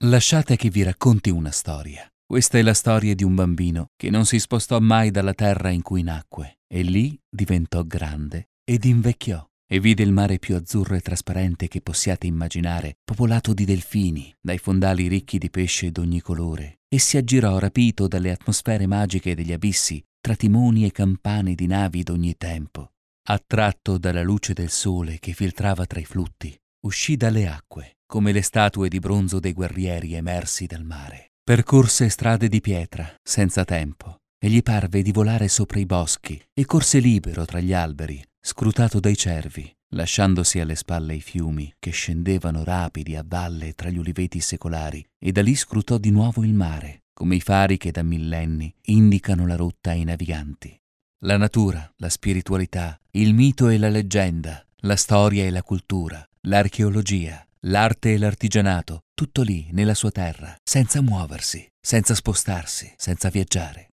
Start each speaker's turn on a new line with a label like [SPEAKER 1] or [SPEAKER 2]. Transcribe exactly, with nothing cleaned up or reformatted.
[SPEAKER 1] Lasciate che vi racconti una storia. Questa è la storia di un bambino che non si spostò mai dalla terra in cui nacque e lì diventò grande ed invecchiò e vide il mare più azzurro e trasparente che possiate immaginare, popolato di delfini, dai fondali ricchi di pesce d'ogni colore, e si aggirò rapito dalle atmosfere magiche degli abissi tra timoni e campane di navi d'ogni tempo. Attratto dalla luce del sole che filtrava tra i flutti, uscì dalle acque come le statue di bronzo dei guerrieri emersi dal mare. Percorse strade di pietra, senza tempo, e gli parve di volare sopra i boschi e corse libero tra gli alberi, scrutato dai cervi, lasciandosi alle spalle i fiumi che scendevano rapidi a valle tra gli uliveti secolari, e da lì scrutò di nuovo il mare, come i fari che da millenni indicano la rotta ai naviganti. La natura, la spiritualità, il mito e la leggenda, la storia e la cultura, l'archeologia, l'arte e l'artigianato, tutto lì nella sua terra, senza muoversi, senza spostarsi, senza viaggiare.